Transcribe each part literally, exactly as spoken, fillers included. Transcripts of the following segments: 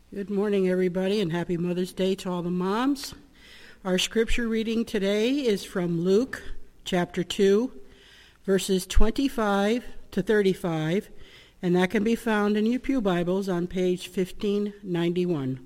Good morning, everybody, and happy Mother's Day to all the moms. Our scripture reading today is from Luke chapter two, verses twenty-five to thirty-five, and that can be found in your pew Bibles on page fifteen ninety-one.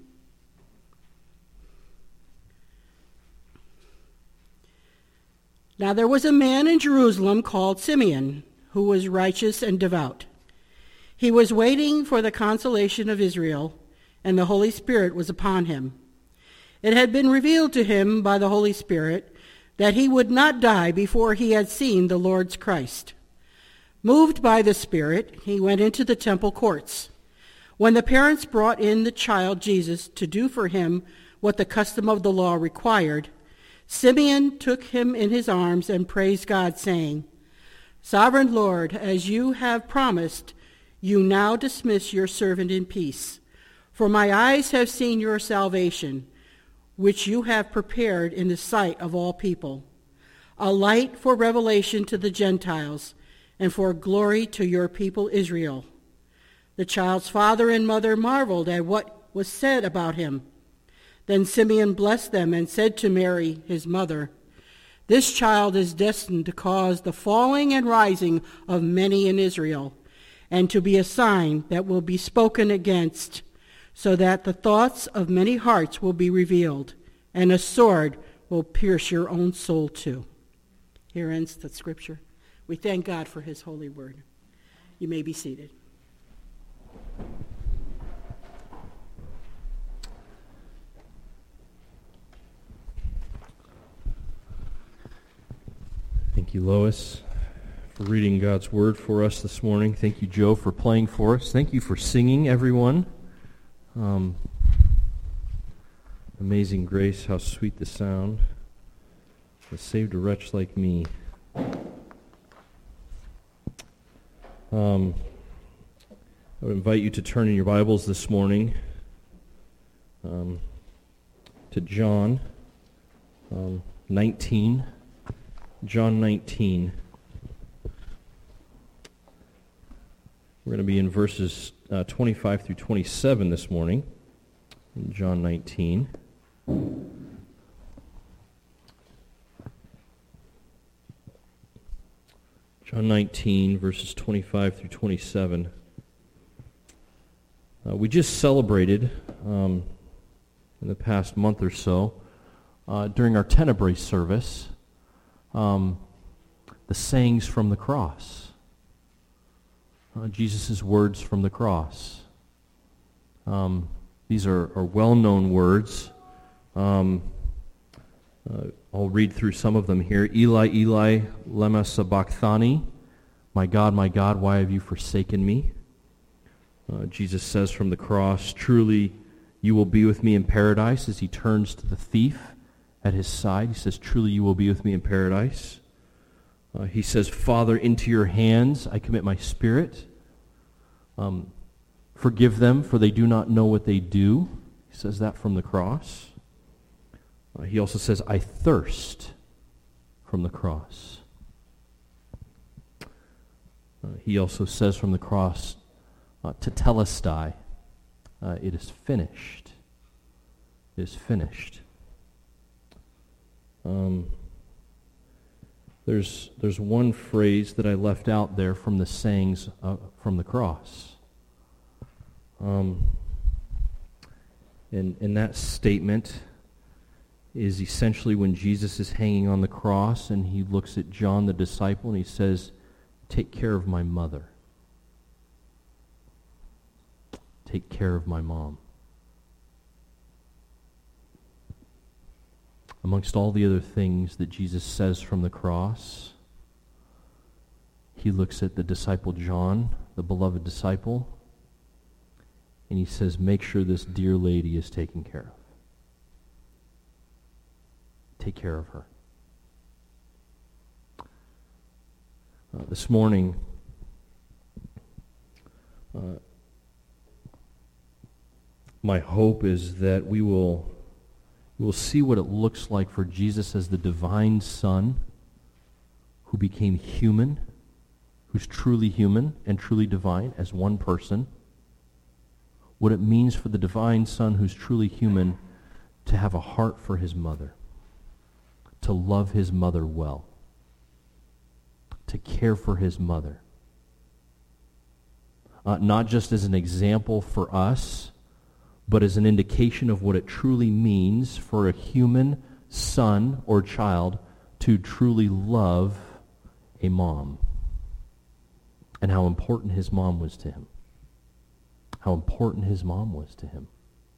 Now there was a man in Jerusalem called Simeon, who was righteous and devout. He was waiting for the consolation of Israel, and the Holy Spirit was upon him. It had been revealed to him by the Holy Spirit that he would not die before he had seen the Lord's Christ. Moved by the Spirit, he went into the temple courts. When the parents brought in the child Jesus to do for him what the custom of the law required, Simeon took him in his arms and praised God, saying, "Sovereign Lord, as you have promised, you now dismiss your servant in peace. For my eyes have seen your salvation, which you have prepared in the sight of all people, a light for revelation to the Gentiles, and for glory to your people Israel." The child's father and mother marveled at what was said about him. Then Simeon blessed them and said to Mary, his mother, "This child is destined to cause the falling and rising of many in Israel, and to be a sign that will be spoken against, so that the thoughts of many hearts will be revealed, and a sword will pierce your own soul too." Here ends the scripture. We thank God for his holy word. You may be seated. Thank you, Lois, for reading God's word for us this morning. Thank you, Joe, for playing for us. Thank you for singing, everyone. Um, amazing grace, how sweet the sound that saved a wretch like me. Um, I would invite you to turn in your Bibles this morning um, to John um, nineteen. John nineteen. We're going to be in verses uh, twenty-five through twenty-seven this morning, in John nineteen. John nineteen, verses twenty-five through twenty-seven. Uh, we just celebrated, um, in the past month or so, uh, during our Tenebrae service, um, the sayings from the cross. Uh, Jesus' words from the cross. Um, these are, are well-known words. Um, uh, I'll read through some of them here. "Eli, Eli, lema sabachthani. My God, my God, why have you forsaken me?" Uh, Jesus says from the cross, "Truly you will be with me in paradise," as he turns to the thief at his side. He says, "Truly you will be with me in paradise." Uh, he says, "Father, into your hands I commit my spirit. Um, forgive them, for they do not know what they do." He says that from the cross. Uh, he also says, "I thirst," from the cross. Uh, he also says from the cross, uh, "Tetelestai," uh, it is finished. It is finished. Um... There's there's one phrase that I left out there from the sayings uh, from the cross. Um, and, and that statement is essentially when Jesus is hanging on the cross and he looks at John the disciple and he says, "Take care of my mother. Take care of my mom." Amongst all the other things that Jesus says from the cross, he looks at the disciple John, the beloved disciple, and he says, "Make sure this dear lady is taken care of. Take care of her." Uh, this morning, uh, my hope is that we will We'll see what it looks like for Jesus as the divine Son who became human, who's truly human and truly divine as one person, what it means for the divine Son who's truly human to have a heart for his mother, to love his mother well, to care for his mother. Uh, not just as an example for us, but as an indication of what it truly means for a human son or child to truly love a mom, and how important his mom was to him. How important his mom was to him.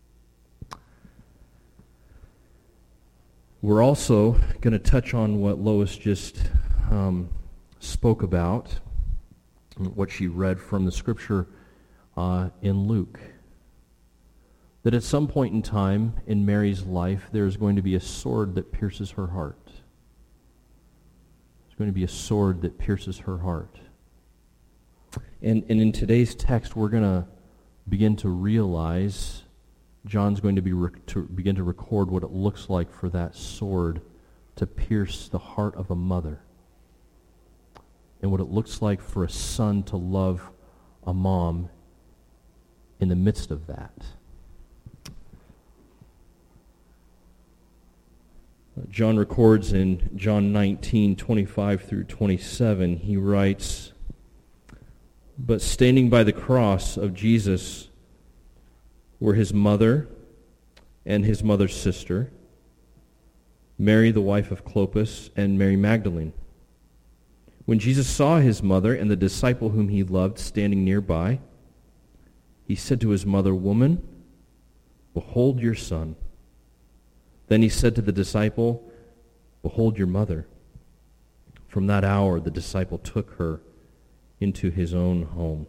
We're also going to touch on what Lois just um, spoke about, what she read from the scripture uh, in Luke. That at some point in time in Mary's life, there's going to be a sword that pierces her heart. There's going to be a sword that pierces her heart. And, and in today's text, we're going to begin to realize, John's going to, be rec- to begin to record what it looks like for that sword to pierce the heart of a mother, and what it looks like for a son to love a mom in the midst of that. John records in John nineteen, twenty-five through twenty-seven, he writes, "But standing by the cross of Jesus were his mother and his mother's sister, Mary the wife of Clopas, and Mary Magdalene. When Jesus saw his mother and the disciple whom he loved standing nearby, he said to his mother, 'Woman, behold your son.' Then he said to the disciple, 'Behold your mother.' From that hour the disciple took her into his own home."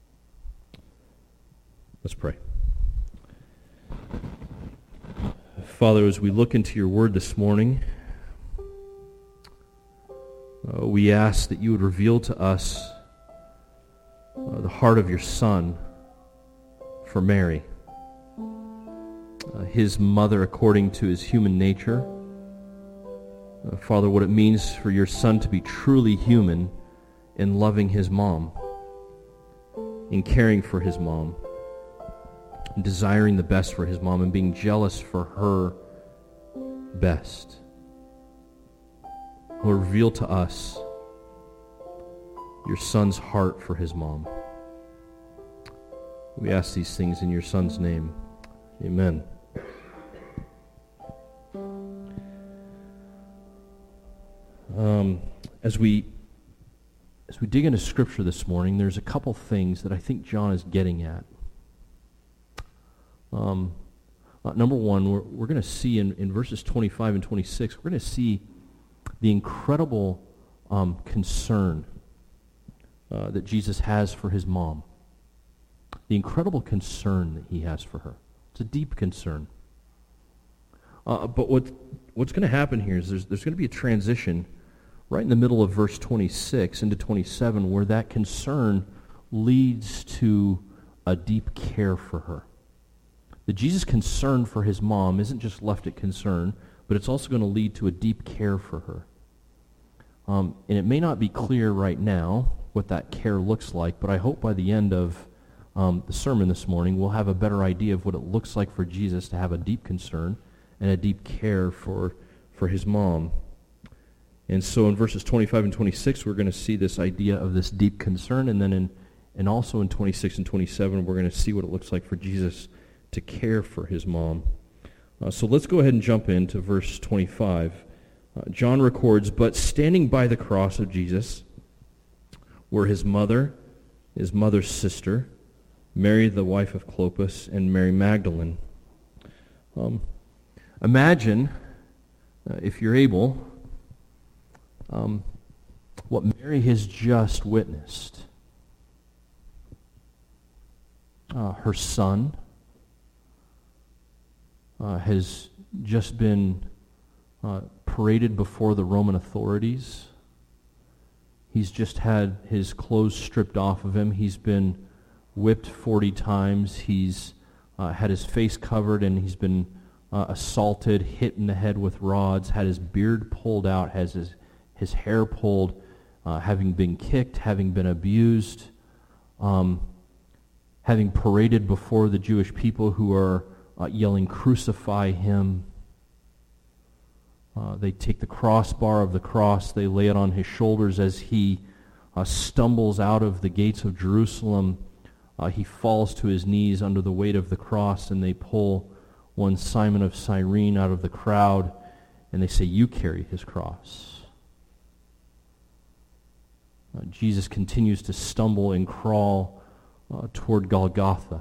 Let's pray. Father, as we look into your word this morning, uh, we ask that you would reveal to us uh, the heart of your Son for Mary, uh, his mother according to his human nature. Uh, Father, what it means for your Son to be truly human in loving his mom, in caring for his mom, in desiring the best for his mom, and being jealous for her best. Lord, reveal to us your Son's heart for his mom. We ask these things in your Son's name. Amen. Um, as we As we dig into Scripture this morning, there's a couple things that I think John is getting at. Um, uh, number one, we're, we're going to see in, in verses twenty-five and twenty-six, we're going to see the incredible um, concern uh, that Jesus has for his mom. The incredible concern that he has for her. It's a deep concern. Uh, but what what's going to happen here is there's, there's going to be a transition right in the middle of verse twenty-six into twenty-seven, where that concern leads to a deep care for her. That Jesus' concern for his mom isn't just left at concern, but it's also going to lead to a deep care for her. Um, and it may not be clear right now what that care looks like, but I hope by the end of um, the sermon this morning, we'll have a better idea of what it looks like for Jesus to have a deep concern and a deep care for, for his mom. And so in verses twenty-five and twenty-six, we're going to see this idea of this deep concern, and then in, and also in twenty-six and twenty-seven, we're going to see what it looks like for Jesus to care for his mom. Uh, so let's go ahead and jump into verse twenty-five. Uh, John records, "But standing by the cross of Jesus were his mother, his mother's sister, Mary the wife of Clopas, and Mary Magdalene." Um, imagine, uh, if you're able, Um, what Mary has just witnessed. Uh, her son uh, has just been uh, paraded before the Roman authorities. He's just had his clothes stripped off of him. He's been whipped forty times. He's uh, had his face covered, and he's been uh, assaulted, hit in the head with rods, had his beard pulled out, has his his hair pulled, uh, having been kicked, having been abused, um, having paraded before the Jewish people who are uh, yelling, "Crucify him." Uh, they take the crossbar of the cross, they lay it on his shoulders as he uh, stumbles out of the gates of Jerusalem. Uh, he falls to his knees under the weight of the cross, and they pull one Simon of Cyrene out of the crowd, and they say, "You carry his cross." Uh, Jesus continues to stumble and crawl uh, toward Golgotha.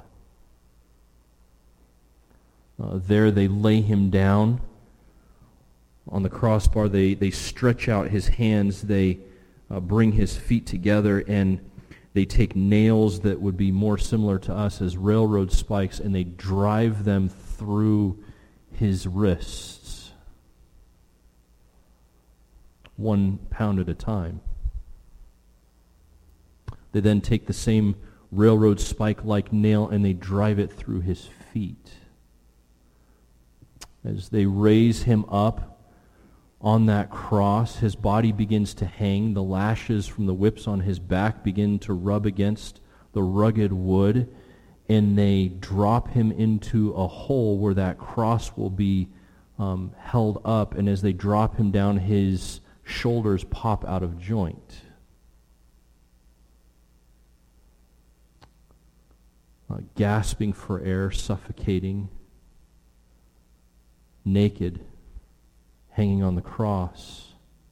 Uh, there they lay him down on the crossbar. They, they stretch out his hands, they uh, bring his feet together, and they take nails that would be more similar to us as railroad spikes, and they drive them through his wrists, one pound at a time. They then take the same railroad spike-like nail and they drive it through his feet. As they raise him up on that cross, his body begins to hang. The lashes from the whips on his back begin to rub against the rugged wood, and they drop him into a hole where that cross will be um, held up, and as they drop him down, his shoulders pop out of joint. Uh, gasping for air, suffocating, naked, hanging on the cross.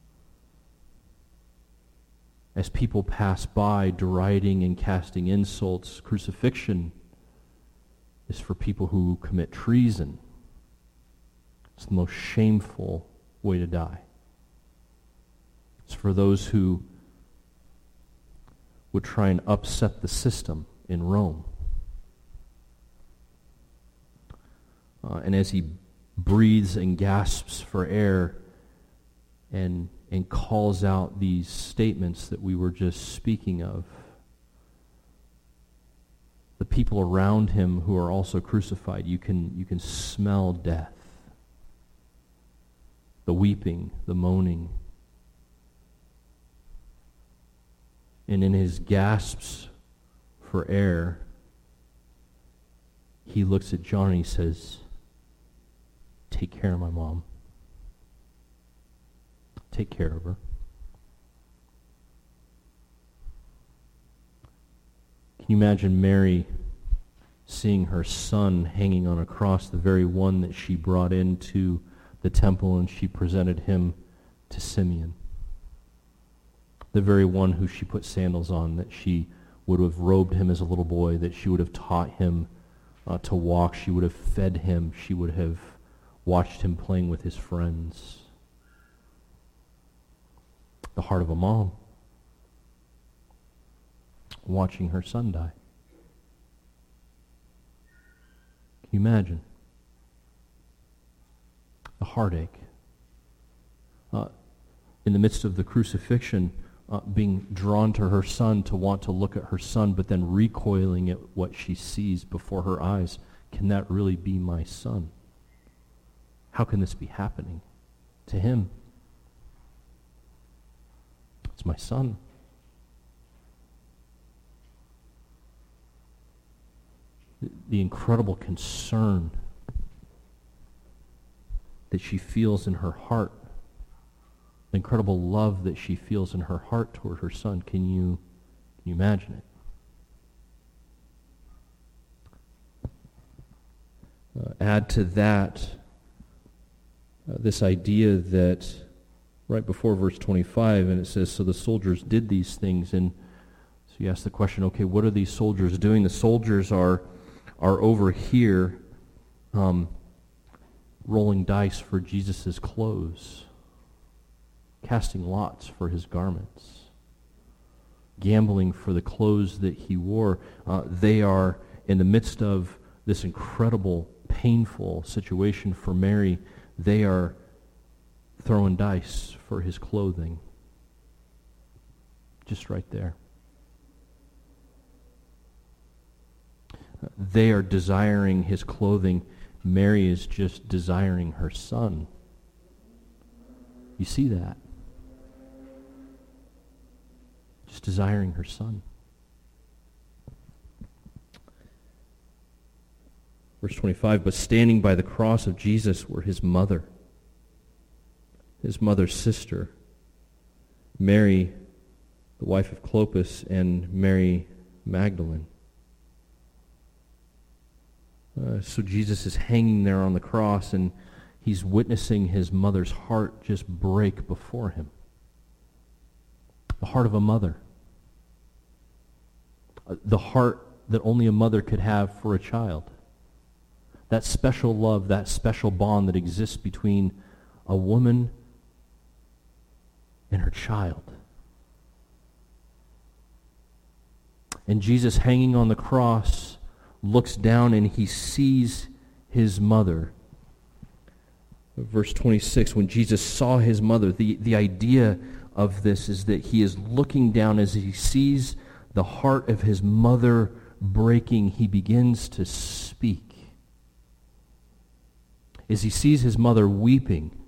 As people pass by, deriding and casting insults, crucifixion is for people who commit treason. It's the most shameful way to die. It's for those who would try and upset the system in Rome. Uh, and as he breathes and gasps for air and and calls out these statements that we were just speaking of, the people around him who are also crucified, you can you can smell death. The weeping, the moaning. And in his gasps for air, he looks at John and he says, "Take care of my mom. Take care of her." Can you imagine Mary seeing her son hanging on a cross, the very one that she brought into the temple and she presented him to Simeon? The very one who she put sandals on, that she would have robed him as a little boy, that she would have taught him uh, to walk, she would have fed him, she would have watched him playing with his friends. The heart of a mom watching her son die. Can you imagine? The heartache. Uh, in the midst of the crucifixion, uh, being drawn to her son to want to look at her son, but then recoiling at what she sees before her eyes. Can that really be my son? How can this be happening to him? It's my son. The, the incredible concern that she feels in her heart, the incredible love that she feels in her heart toward her son. Can you, can you imagine it? Uh, add to that Uh, this idea that right before verse twenty-five, and it says, so the soldiers did these things, and so you ask the question, okay, what are these soldiers doing? The soldiers are are over here um, rolling dice for Jesus' clothes, casting lots for his garments, gambling for the clothes that he wore. Uh, they are in the midst of this incredible, painful situation for Mary. They are throwing dice for his clothing. Just right there. They are desiring his clothing. Mary is just desiring her son. You see that? Just desiring her son. Verse twenty-five, but standing by the cross of Jesus were his mother, his mother's sister, Mary, the wife of Clopas, and Mary Magdalene. Uh, so Jesus is hanging there on the cross, and he's witnessing his mother's heart just break before him. The heart of a mother. Uh, the heart that only a mother could have for a child. That special love, that special bond that exists between a woman and her child. And Jesus, hanging on the cross, looks down and he sees his mother. Verse twenty-six, when Jesus saw his mother, the, the idea of this is that he is looking down as he sees the heart of his mother breaking, he begins to speak. As he sees his mother weeping,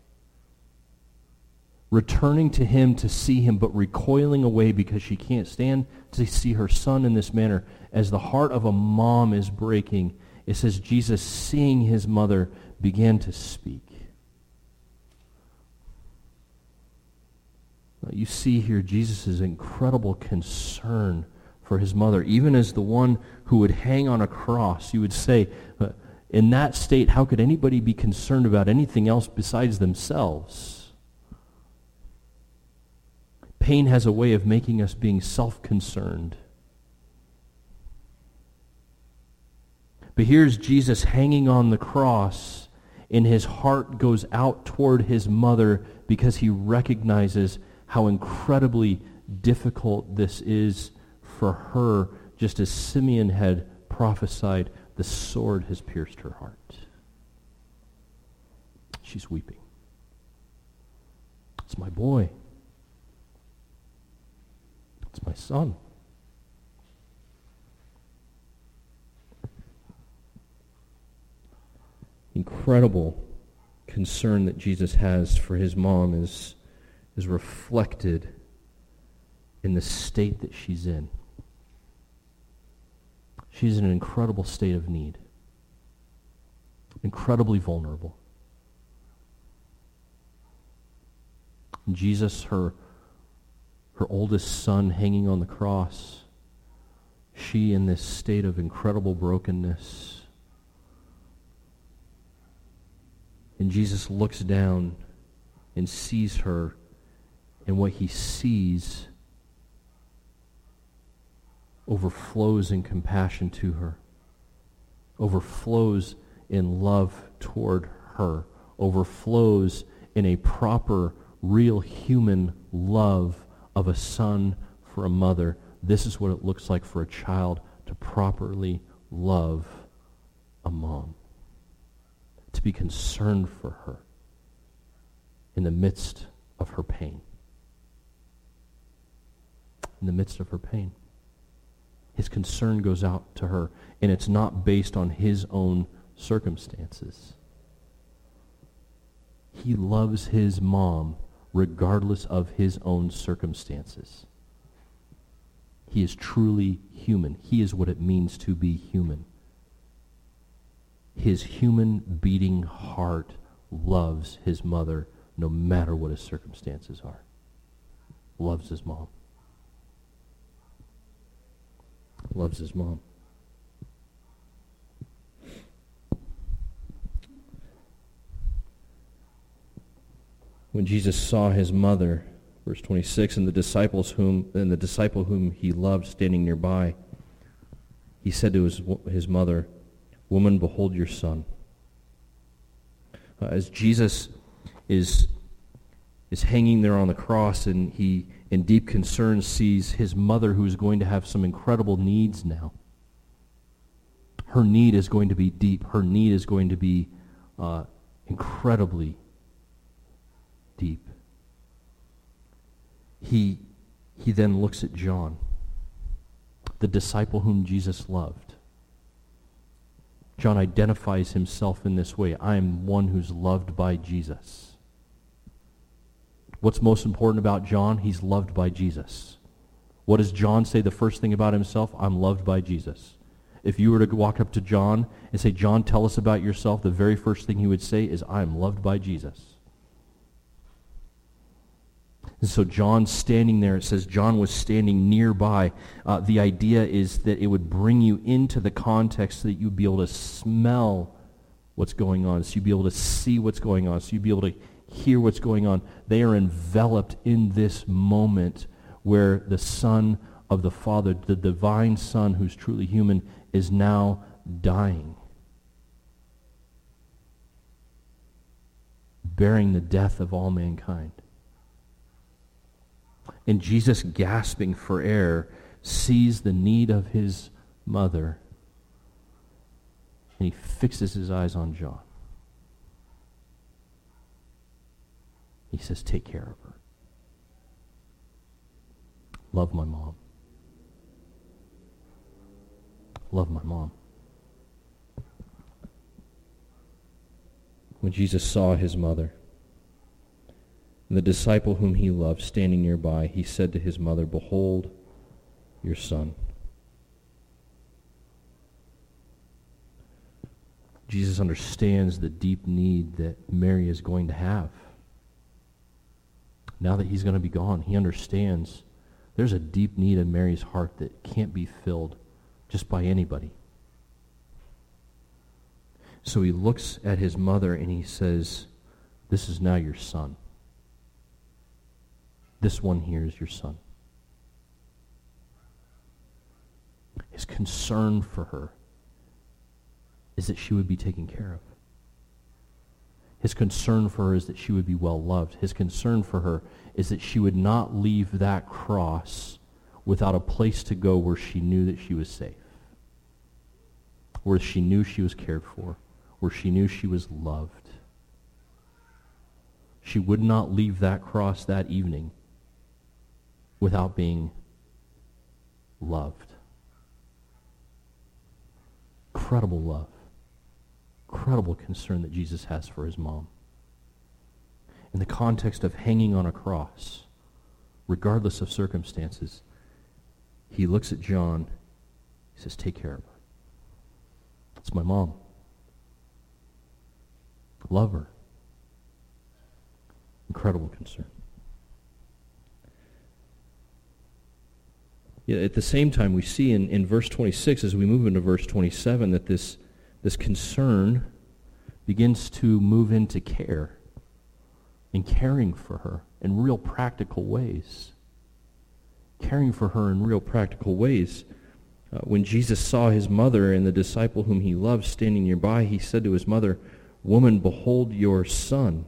returning to him to see him, but recoiling away because she can't stand to see her son in this manner. As the heart of a mom is breaking, it says Jesus, seeing his mother, began to speak. Now, you see here Jesus' incredible concern for his mother. Even as the one who would hang on a cross, you would say, uh, in that state, how could anybody be concerned about anything else besides themselves? Pain has a way of making us being self-concerned. But here's Jesus hanging on the cross, and his heart goes out toward his mother because he recognizes how incredibly difficult this is for her, just as Simeon had prophesied. The sword has pierced her heart. She's weeping. It's my boy. It's my son. Incredible concern that Jesus has for his mom is, is reflected in the state that she's in. She's in an incredible state of need. Incredibly vulnerable. And Jesus, her, her oldest son hanging on the cross, she in this state of incredible brokenness. And Jesus looks down and sees her, and what he sees overflows in compassion to her, overflows in love toward her, overflows in a proper, real human love of a son for a mother. This is what it looks like for a child to properly love a mom, to be concerned for her in the midst of her pain. In the midst of her pain. His concern goes out to her, and it's not based on his own circumstances. He loves his mom regardless of his own circumstances. He is truly human. He is what it means to be human. His human beating heart loves his mother no matter what his circumstances are. Loves his mom. Loves his mom. When Jesus saw his mother, verse twenty-six, and the disciples whom and the disciple whom he loved standing nearby, he said to his his mother, "Woman, behold your son." Uh, as Jesus is is hanging there on the cross, and he, in deep concern, sees his mother, who is going to have some incredible needs now. Her need is going to be deep. Her need is going to be uh, incredibly deep. He, he then looks at John, the disciple whom Jesus loved. John identifies himself in this way. I am one who's loved by Jesus. What's most important about John? He's loved by Jesus. What does John say the first thing about himself? I'm loved by Jesus. If you were to walk up to John and say, John, tell us about yourself, the very first thing he would say is, I am loved by Jesus. And so John's standing there. It says John was standing nearby. Uh, the idea is that it would bring you into the context so that you'd be able to smell what's going on, so you'd be able to see what's going on, so you'd be able to hear what's going on. They are enveloped in this moment where the Son of the Father, the divine Son who's truly human, is now dying, bearing the death of all mankind. And Jesus, gasping for air, sees the need of his mother, and he fixes his eyes on John. He says, take care of her. Love my mom. Love my mom. When Jesus saw his mother and the disciple whom he loved standing nearby, he said to his mother, behold your son. Jesus understands the deep need that Mary is going to have. Now that he's going to be gone, he understands there's a deep need in Mary's heart that can't be filled just by anybody. So he looks at his mother and he says, this is now your son. This one here is your son. His concern for her is that she would be taken care of. His concern for her is that she would be well loved. His concern for her is that she would not leave that cross without a place to go where she knew that she was safe, where she knew she was cared for, where she knew she was loved. She would not leave that cross that evening without being loved. Incredible love. Incredible concern that Jesus has for his mom. In the context of hanging on a cross, regardless of circumstances, he looks at John. He says, take care of her. It's my mom. Love her. Incredible concern. Yeah, at the same time, we see in, in verse twenty-six, as we move into verse twenty-seven, that this, this concern begins to move into care and caring for her in real practical ways. Caring for her in real practical ways. Uh, when Jesus saw his mother and the disciple whom he loved standing nearby, he said to his mother, woman, behold your son.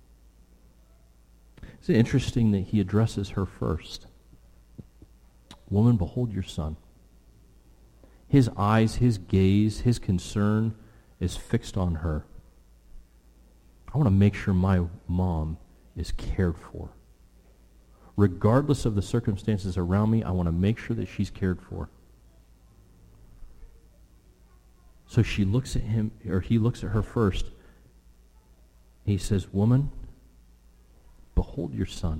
It's interesting that he addresses her first. Woman, behold your son. His eyes, his gaze, his concern is fixed on her. I want to make sure my mom is cared for. Regardless of the circumstances around me, I want to make sure that she's cared for. So she looks at him, or he looks at her first. He says, woman, behold your son.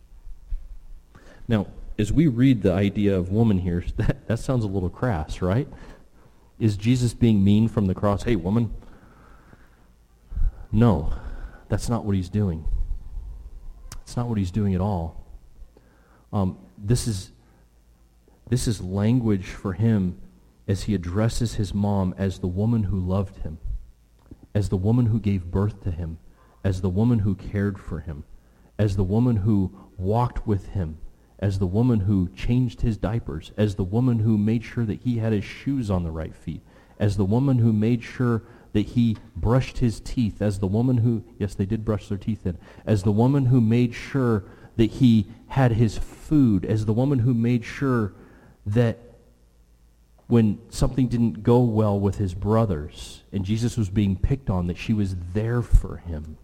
Now, as we read the idea of woman here, that, that sounds a little crass, right? Is Jesus being mean from the cross? Hey, woman. No, that's not what he's doing. It's not what he's doing at all. Um, this is this is language for him as he addresses his mom as the woman who loved him, as the woman who gave birth to him, as the woman who cared for him, as the woman who walked with him, as the woman who changed his diapers, as the woman who made sure that he had his shoes on the right feet, as the woman who made sure that he brushed his teeth, as the woman who, yes, they did brush their teeth in, as the woman who made sure that he had his food, as the woman who made sure that when something didn't go well with his brothers and Jesus was being picked on, that she was there for him.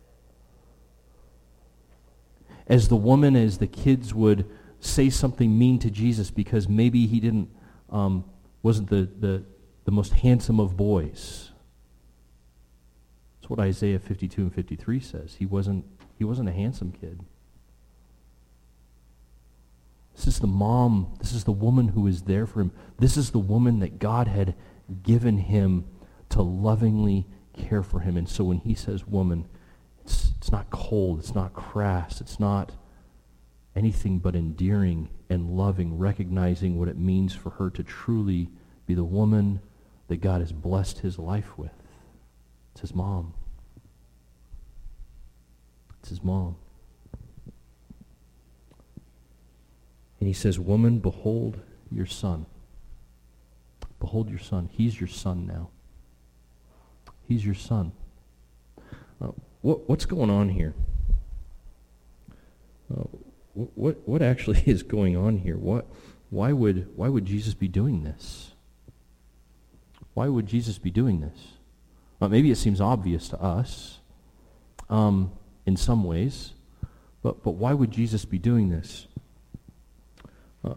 As the woman, as the kids would say something mean to Jesus because maybe he didn't, um, wasn't the, the, the most handsome of boys. That's what Isaiah fifty-two and fifty-three says. He wasn't, he wasn't a handsome kid. This is the mom. This is the woman who is there for him. This is the woman that God had given him to lovingly care for him. And so when he says woman, it's, it's not cold, it's not crass, it's not anything but endearing and loving, recognizing what it means for her to truly be the woman that God has blessed his life with. It's his mom. It's his mom. And he says, woman, behold your son. Behold your son. He's your son now. He's your son. Uh, what, what's going on here? Uh, what what actually is going on here? What why would why would Jesus be doing this? Why would Jesus be doing this? Uh, maybe it seems obvious to us, um, in some ways, but but why would Jesus be doing this? Uh,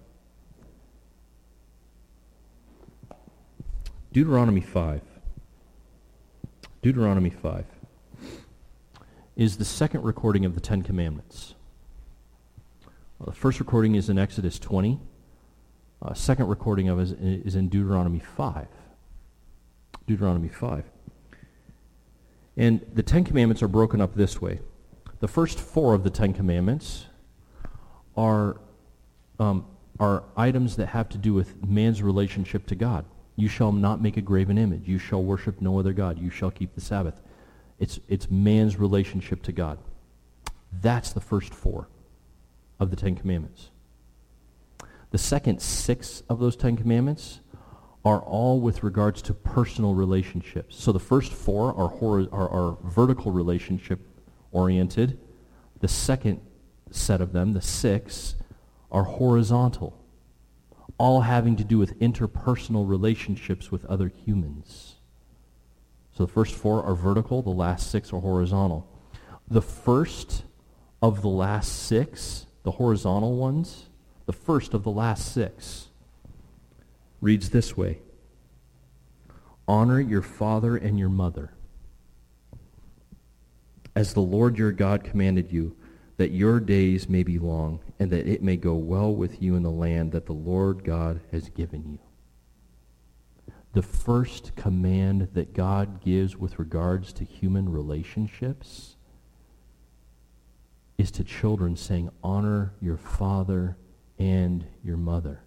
Deuteronomy five. Deuteronomy five is the second recording of the Ten Commandments. The first recording is in Exodus twenty. Uh, second recording of it is, is in Deuteronomy five. Deuteronomy five. And the Ten Commandments are broken up this way. The first four of the Ten Commandments are, um, are items that have to do with man's relationship to God. You shall not make a graven image. You shall worship no other God. You shall keep the Sabbath. It's, it's man's relationship to God. That's the first four of the Ten Commandments. The second six of those Ten Commandments are all with regards to personal relationships. So the first four are, hor- are, are vertical relationship oriented. The second set of them, the six, are horizontal, all having to do with interpersonal relationships with other humans. So the first four are vertical, the last six are horizontal. The first of the last six, the horizontal ones, the first of the last six, reads this way: honor your father and your mother, as the Lord your God commanded you, that your days may be long, and that it may go well with you in the land that the Lord God has given you. The first command that God gives with regards to human relationships is to children, saying, honor your father and your mother.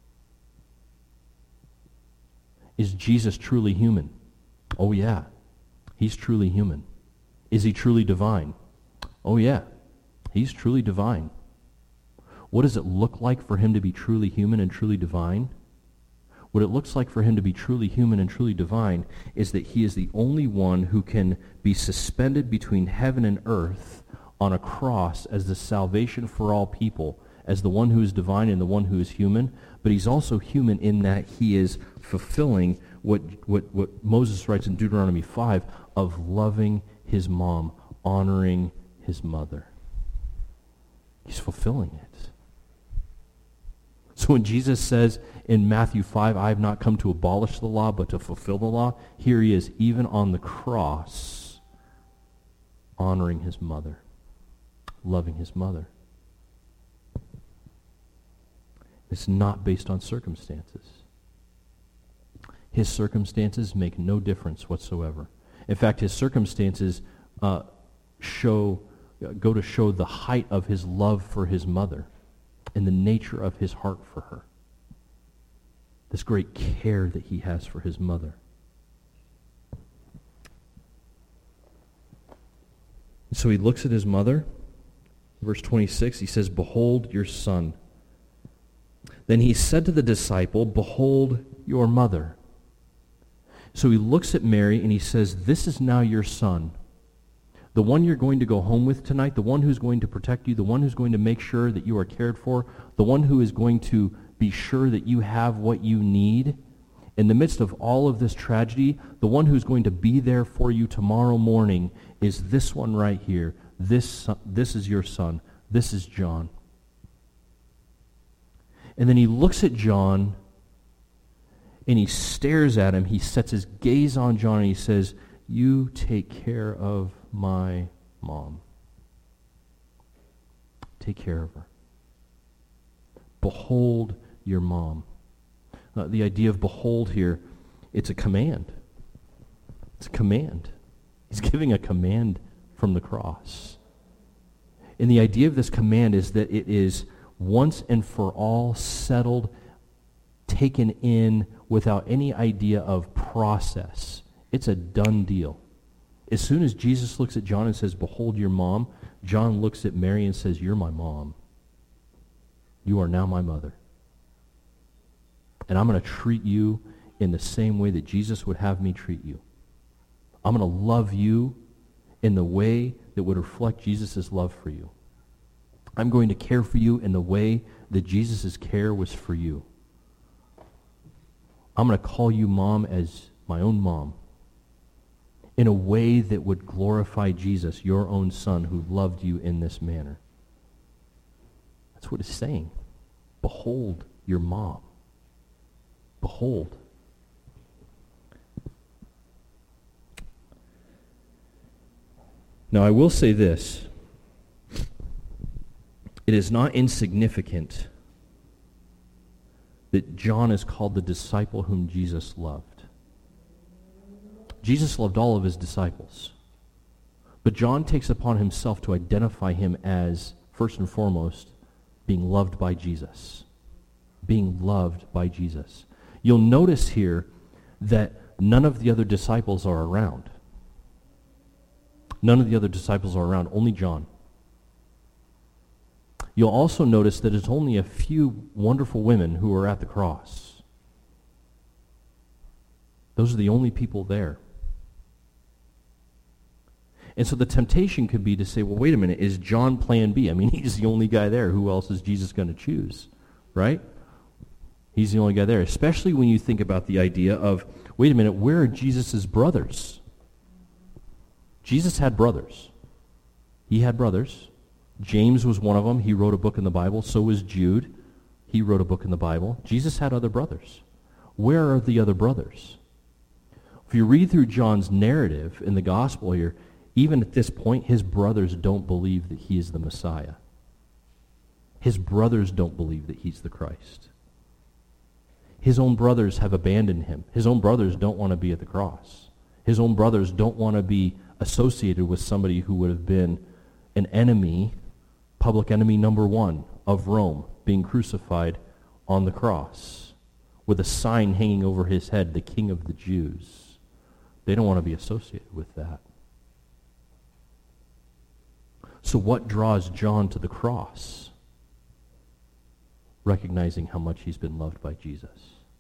Is Jesus truly human? Oh yeah, he's truly human. Is he truly divine? Oh yeah, he's truly divine. What does it look like for him to be truly human and truly divine? What it looks like for him to be truly human and truly divine is that he is the only one who can be suspended between heaven and earth on a cross as the salvation for all people, as the one who is divine and the one who is human. But he's also human in that he is fulfilling what, what, what Moses writes in Deuteronomy five of loving his mom, honoring his mother. He's fulfilling it. So when Jesus says in Matthew five, I have not come to abolish the law, but to fulfill the law, here he is, even on the cross, honoring his mother, loving his mother. It's not based on circumstances. His circumstances make no difference whatsoever. In fact, his circumstances uh, show, uh, go to show the height of his love for his mother and the nature of his heart for her. This great care that he has for his mother. And so he looks at his mother. Verse twenty-six, he says, behold your son. Then he said to the disciple, behold your mother. So he looks at Mary and he says, this is now your son. The one you're going to go home with tonight, the one who's going to protect you, the one who's going to make sure that you are cared for, the one who is going to be sure that you have what you need. In the midst of all of this tragedy, the one who's going to be there for you tomorrow morning is this one right here. This, this is your son. This is John. And then he looks at John and he stares at him. He sets his gaze on John and he says, you take care of my mom. Take care of her. Behold your mom. Uh, the idea of behold here, it's a command. It's a command. He's giving a command from the cross. And the idea of this command is that it is once and for all settled, taken in without any idea of process. It's a done deal. As soon as Jesus looks at John and says, behold your mom, John looks at Mary and says, you're my mom. You are now my mother. And I'm going to treat you in the same way that Jesus would have me treat you. I'm going to love you in the way that would reflect Jesus' love for you. I'm going to care for you in the way that Jesus' care was for you. I'm going to call you mom as my own mom in a way that would glorify Jesus, your own son, who loved you in this manner. That's what it's saying. Behold your mom. Behold. Now, I will say this. It is not insignificant that John is called the disciple whom Jesus loved. Jesus loved all of his disciples. But John takes upon himself to identify him as, first and foremost, being loved by Jesus. Being loved by Jesus. You'll notice here that none of the other disciples are around. None of the other disciples are around, only John. You'll also notice that it's only a few wonderful women who are at the cross. Those are the only people there. And so the temptation could be to say, well, wait a minute, is John plan B? I mean, he's the only guy there. Who else is Jesus going to choose? Right? He's the only guy there. Especially when you think about the idea of, wait a minute, where are Jesus' brothers? Jesus had brothers. He had brothers. James was one of them. He wrote a book in the Bible. So was Jude. He wrote a book in the Bible. Jesus had other brothers. Where are the other brothers? If you read through John's narrative in the gospel here, even at this point, his brothers don't believe that he is the Messiah. His brothers don't believe that he's the Christ. His own brothers have abandoned him. His own brothers don't want to be at the cross. His own brothers don't want to be associated with somebody who would have been an enemy, public enemy number one of Rome, being crucified on the cross with a sign hanging over his head, the King of the Jews. They don't want to be associated with that. So what draws John to the cross? Recognizing how much he's been loved by Jesus.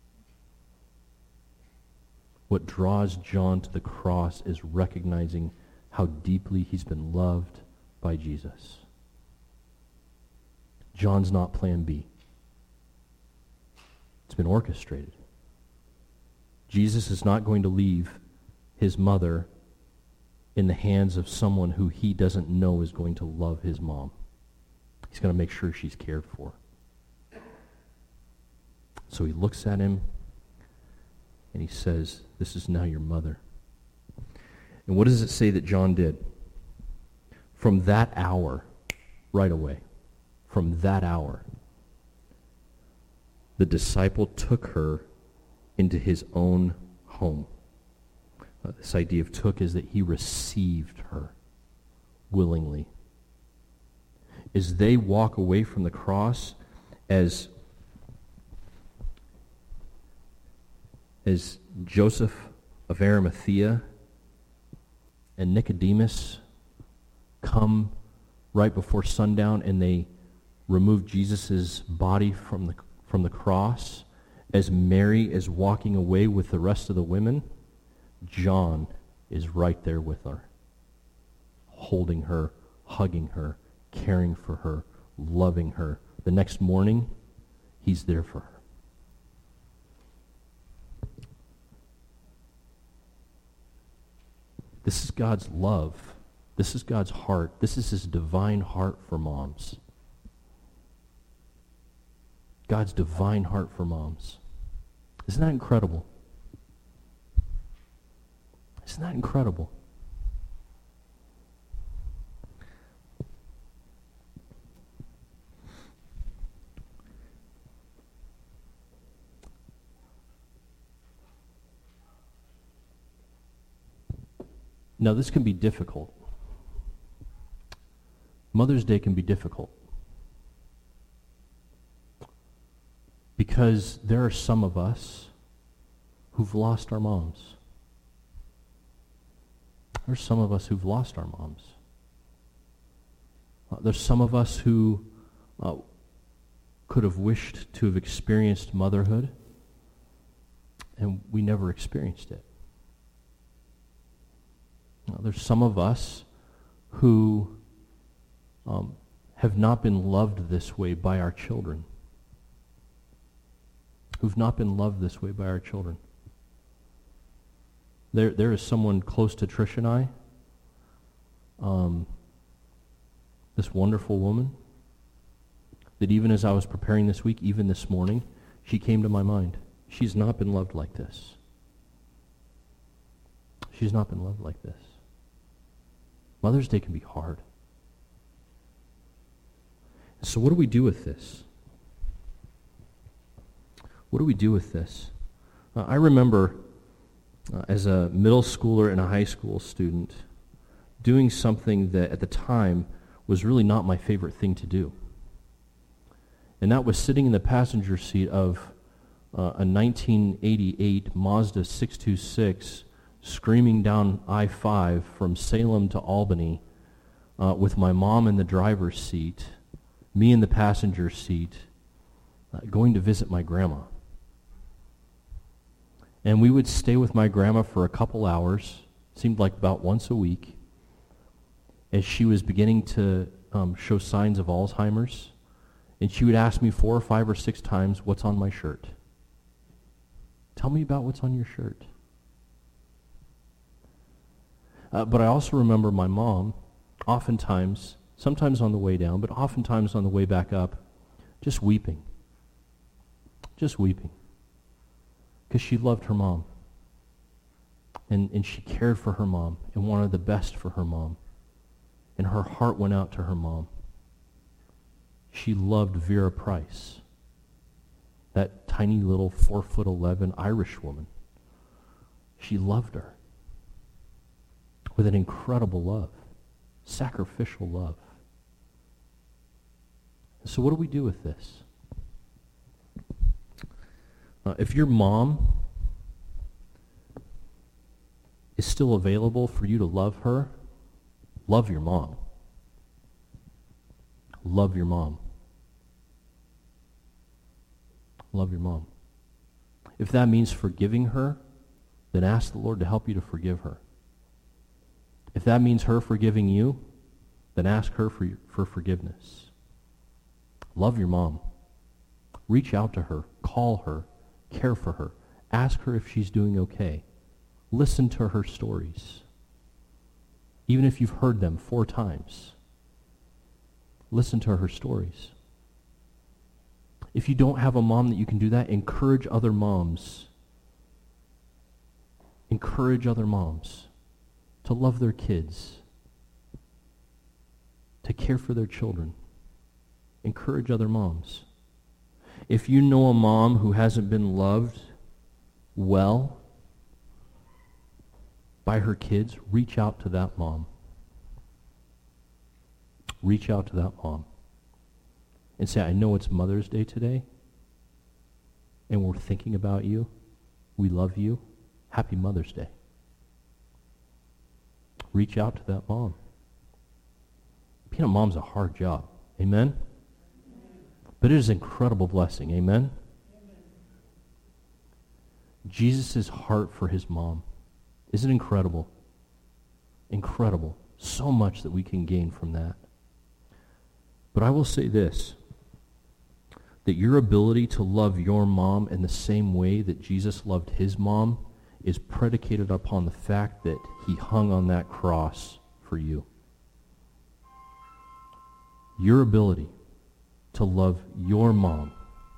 What draws John to the cross is recognizing how deeply he's been loved by Jesus. John's not plan B. It's been orchestrated. Jesus is not going to leave his mother in the hands of someone who he doesn't know is going to love his mom. He's going to make sure she's cared for. So he looks at him and he says, this is now your mother. And what does it say that John did? From that hour, right away, from that hour, the disciple took her into his own home. Uh, this idea of took is that he received her willingly. As they walk away from the cross, as, as Joseph of Arimathea and Nicodemus come right before sundown and they remove Jesus' body from the, from the cross, as Mary is walking away with the rest of the women, John is right there with her, holding her, hugging her, caring for her, loving her. The next morning, he's there for her. This is God's love. This is God's heart. This is his divine heart for moms. God's divine heart for moms. Isn't that incredible? Isn't that incredible? Now, this can be difficult. Mother's Day can be difficult because there are some of us who've lost our moms. There's some of us who've lost our moms. Uh, there's some of us who uh, could have wished to have experienced motherhood, and we never experienced it. Uh, there's some of us who um, have not been loved this way by our children. Who've not been loved this way by our children. There, there is someone close to Trish and I, um, this wonderful woman, that even as I was preparing this week, even this morning, she came to my mind. She's not been loved like this. She's not been loved like this. Mother's Day can be hard. So what do we do with this? What do we do with this? Uh, I remember uh, as a middle schooler and a high school student doing something that at the time was really not my favorite thing to do. And that was sitting in the passenger seat of uh, a nineteen eighty-eight Mazda six two six screaming down I five from Salem to Albany uh, with my mom in the driver's seat, me in the passenger seat, uh, going to visit my grandma. And we would stay with my grandma for a couple hours, seemed like about once a week, as she was beginning to um, show signs of Alzheimer's. And she would ask me four or five or six times, what's on my shirt? Tell me about what's on your shirt. Uh, but I also remember my mom, oftentimes, sometimes on the way down, but oftentimes on the way back up, just weeping. Just weeping. Because she loved her mom. And, and she cared for her mom and wanted the best for her mom. And her heart went out to her mom. She loved Vera Price, that tiny little four foot eleven Irish woman. She loved her with an incredible love, sacrificial love. So what do we do with this? Uh, if your mom is still available for you to love her, love your mom. Love your mom. Love your mom. If that means forgiving her, then ask the Lord to help you to forgive her. If that means her forgiving you, then ask her for, for forgiveness. Love your mom. Reach out to her. Call her. Care for her. Ask her if she's doing okay. Listen to her stories. Even if you've heard them four times. Listen to her stories. If you don't have a mom that you can do that, encourage other moms. Encourage other moms to love their kids, to care for their children. Encourage other moms. If you know a mom who hasn't been loved well by her kids, reach out to that mom. Reach out to that mom and say, I know it's Mother's Day today, and we're thinking about you. We love you. Happy Mother's Day. Reach out to that mom. Being a mom's a hard job. Amen? But it is an incredible blessing. Amen? Jesus' heart for his mom. Isn't it incredible? Incredible. So much that we can gain from that. But I will say this, that your ability to love your mom in the same way that Jesus loved his mom is predicated upon the fact that he hung on that cross for you. Your ability to love your mom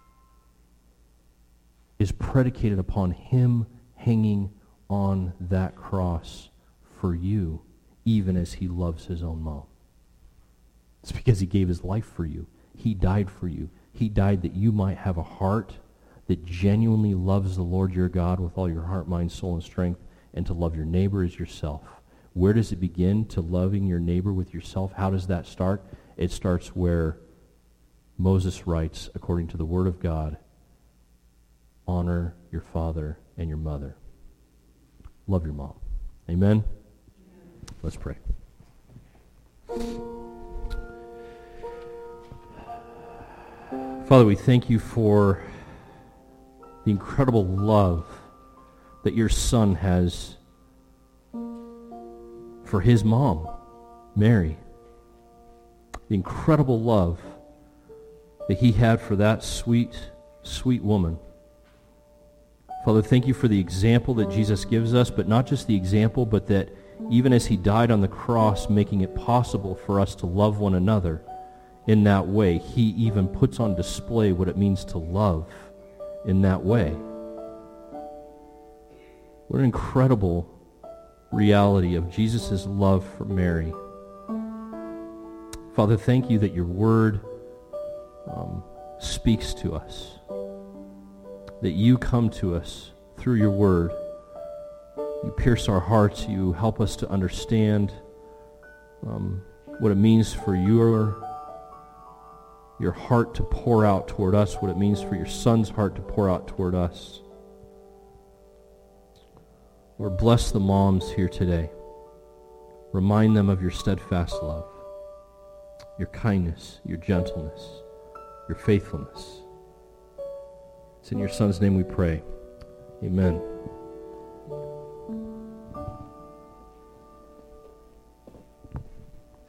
is predicated upon him hanging on that cross for you, even as he loves his own mom. It's because he gave his life for you. He died for you. He died that you might have a heart that genuinely loves the Lord your God with all your heart, mind, soul, and strength, and to love your neighbor as yourself. Where does it begin to loving your neighbor with yourself? How does that start? It starts where Moses writes, according to the Word of God, honor your father and your mother. Love your mom. Amen? Let's pray. Father, we thank you for the incredible love that your Son has for his mom, Mary. The incredible love that he had for that sweet, sweet woman. Father, thank you for the example that Jesus gives us, but not just the example, but that even as he died on the cross, making it possible for us to love one another in that way, he even puts on display what it means to love in that way. What an incredible reality of Jesus' love for Mary. Father, thank you that your word um, speaks to us, that you come to us through your word. You pierce our hearts. You help us to understand um, what it means for your, your heart to pour out toward us, what it means for your Son's heart to pour out toward us. Lord, bless the moms here today. Remind them of your steadfast love, your kindness, your gentleness, your faithfulness. It's in your Son's name we pray. Amen.